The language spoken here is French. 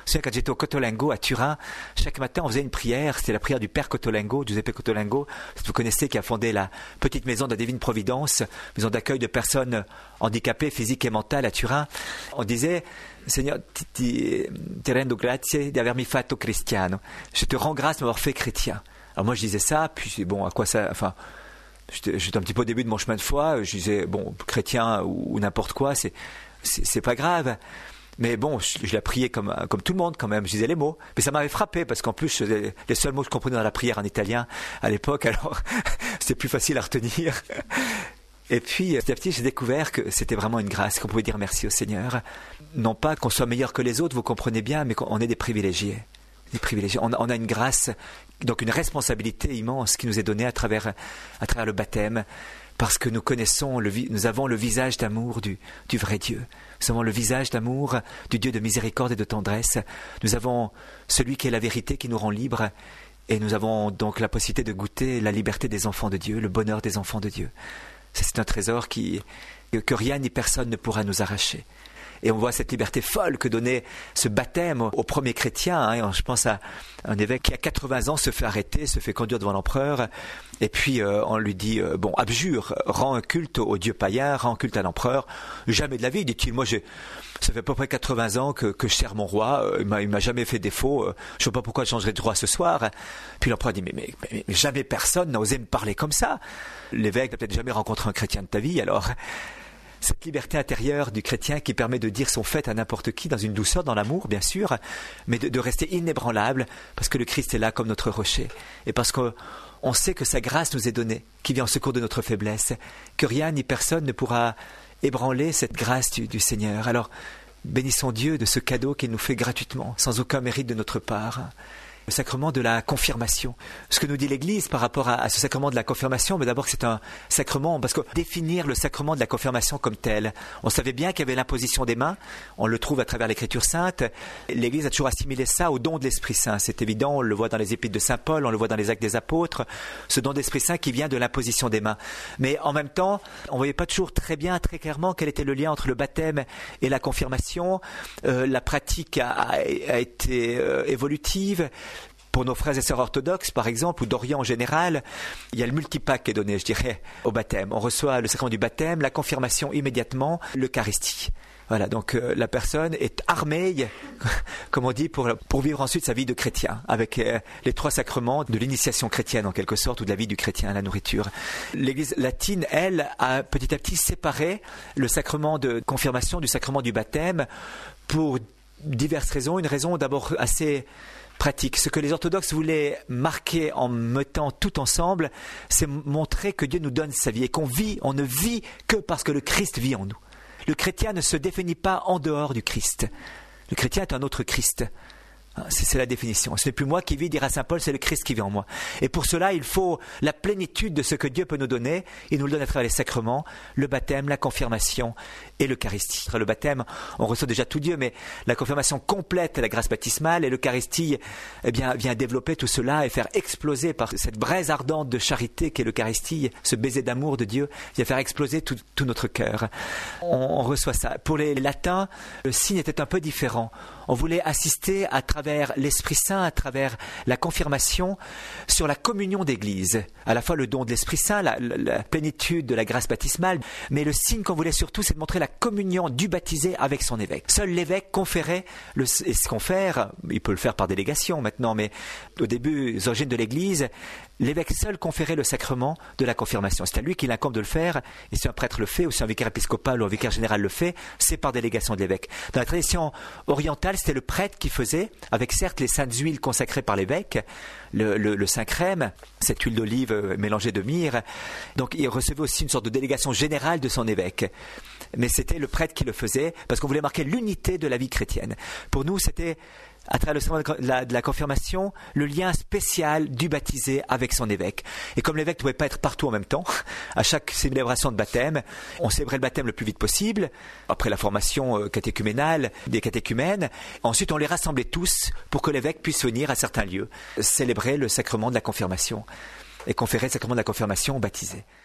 Je me souviens quand j'étais au Cotolengo à Turin, chaque matin on faisait une prière, c'était la prière du Père Cotolengo, Giuseppe Cotolengo, vous connaissez, qui a fondé la petite maison de la Divine Providence, maison d'accueil de personnes handicapées physiques et mentales à Turin. On disait: Seigneur, ti rendo grazie di avermi fatto cristiano. Je te rends grâce de m'avoir fait chrétien. Alors moi je disais ça, puis bon, à quoi ça... Enfin, j'étais un petit peu au début de mon chemin de foi, je disais, bon, chrétien ou n'importe quoi, c'est pas grave. Mais bon, je la priais comme tout le monde quand même, je disais les mots. Mais ça m'avait frappé parce qu'en plus, les seuls mots que je comprenais dans la prière en italien à l'époque, alors c'était plus facile à retenir. Et puis, petit à petit, j'ai découvert que c'était vraiment une grâce, qu'on pouvait dire merci au Seigneur. Non pas qu'on soit meilleur que les autres, vous comprenez bien, mais qu'on est des privilégiés. Des privilégiés. On a une grâce, donc une responsabilité immense qui nous est donnée à travers le baptême, parce que nous connaissons, nous avons le visage d'amour du vrai Dieu. Nous avons le visage d'amour du Dieu de miséricorde et de tendresse. Nous avons celui qui est la vérité, qui nous rend libres, et nous avons donc la possibilité de goûter la liberté des enfants de Dieu, le bonheur des enfants de Dieu. C'est un trésor que rien ni personne ne pourra nous arracher. Et on voit cette liberté folle que donnait ce baptême aux premiers chrétiens. Hein. Je pense à un évêque qui, à 80 ans, se fait arrêter, se fait conduire devant l'empereur. Et puis, on lui dit, abjure, rends un culte au dieu païen, rends un culte à l'empereur. Jamais de la vie, dit-il. Moi, ça fait à peu près 80 ans que je sers mon roi. Il m'a jamais fait défaut. Je ne sais pas pourquoi je changerais de roi ce soir. Puis l'empereur dit, mais jamais personne n'a osé me parler comme ça. L'évêque n'a peut-être jamais rencontré un chrétien de ta vie, alors... Cette liberté intérieure du chrétien qui permet de dire son fait à n'importe qui, dans une douceur, dans l'amour, bien sûr, mais de rester inébranlable, parce que le Christ est là comme notre rocher. Et parce qu'on sait que sa grâce nous est donnée, qui vient en secours de notre faiblesse, que rien ni personne ne pourra ébranler cette grâce du Seigneur. Alors, bénissons Dieu de ce cadeau qu'il nous fait gratuitement, sans aucun mérite de notre part. Le sacrement de la confirmation. Ce que nous dit l'Église par rapport à ce sacrement de la confirmation, mais d'abord c'est un sacrement, parce que définir le sacrement de la confirmation comme tel, on savait bien qu'il y avait l'imposition des mains, on le trouve à travers l'Écriture sainte, l'Église a toujours assimilé ça au don de l'Esprit Saint, c'est évident, on le voit dans les Épîtres de Saint Paul, on le voit dans les Actes des Apôtres, ce don d'Esprit Saint qui vient de l'imposition des mains. Mais en même temps, on ne voyait pas toujours très clairement quel était le lien entre le baptême et la confirmation. La pratique a été évolutive. Pour nos frères et sœurs orthodoxes, par exemple, ou d'Orient en général, il y a le multipack qui est donné, je dirais, au baptême. On reçoit le sacrement du baptême, la confirmation immédiatement, l'Eucharistie. Voilà, donc la personne est armée, comme on dit, pour vivre ensuite sa vie de chrétien, avec les 3 sacrements de l'initiation chrétienne, en quelque sorte, ou de la vie du chrétien, la nourriture. L'Église latine, elle, a petit à petit séparé le sacrement de confirmation du sacrement du baptême pour diverses raisons. Une raison d'abord assez... pratique. Ce que les orthodoxes voulaient marquer en mettant tout ensemble, c'est montrer que Dieu nous donne sa vie et on ne vit que parce que le Christ vit en nous. Le chrétien ne se définit pas en dehors du Christ. Le chrétien est un autre Christ. C'est la définition. Ce n'est plus moi qui vis, dira saint Paul, c'est le Christ qui vit en moi. Et pour cela, il faut la plénitude de ce que Dieu peut nous donner. Il nous le donne à travers les sacrements, le baptême, la confirmation et l'Eucharistie. Le baptême, on reçoit déjà tout Dieu, mais la confirmation complète la grâce baptismale et l'Eucharistie vient développer tout cela et faire exploser par cette braise ardente de charité qu'est l'Eucharistie, ce baiser d'amour de Dieu, vient faire exploser tout notre cœur. On reçoit ça. Pour les latins, le signe était un peu différent. On voulait assister à travers l'Esprit Saint, à travers la confirmation, sur la communion d'Église. À la fois le don de l'Esprit Saint, la plénitude de la grâce baptismale, mais le signe qu'on voulait surtout, c'est de montrer la communion du baptisé avec son évêque. Seul l'évêque conférait, et ce confère, il peut le faire par délégation maintenant, mais au début, aux origines de l'Église, l'évêque seul conférait le sacrement de la confirmation. C'est à lui qu'il incombe de le faire, et si un prêtre le fait, ou si un vicaire épiscopal ou un vicaire général le fait, c'est par délégation de l'évêque. Dans la tradition orientale, c'était le prêtre qui faisait, avec certes les saintes huiles consacrées par l'évêque, le saint crème, cette huile d'olive mélangée de myrrhe. Donc il recevait aussi une sorte de délégation générale de son évêque. Mais c'était le prêtre qui le faisait, parce qu'on voulait marquer l'unité de la vie chrétienne. Pour nous, c'était, à travers le sacrement de la confirmation, le lien spécial du baptisé avec son évêque. Et comme l'évêque ne pouvait pas être partout en même temps, à chaque célébration de baptême, on célébrait le baptême le plus vite possible, après la formation catéchuménale des catéchumènes. Ensuite, on les rassemblait tous pour que l'évêque puisse venir à certains lieux, célébrer le sacrement de la confirmation et conférer le sacrement de la confirmation aux baptisés.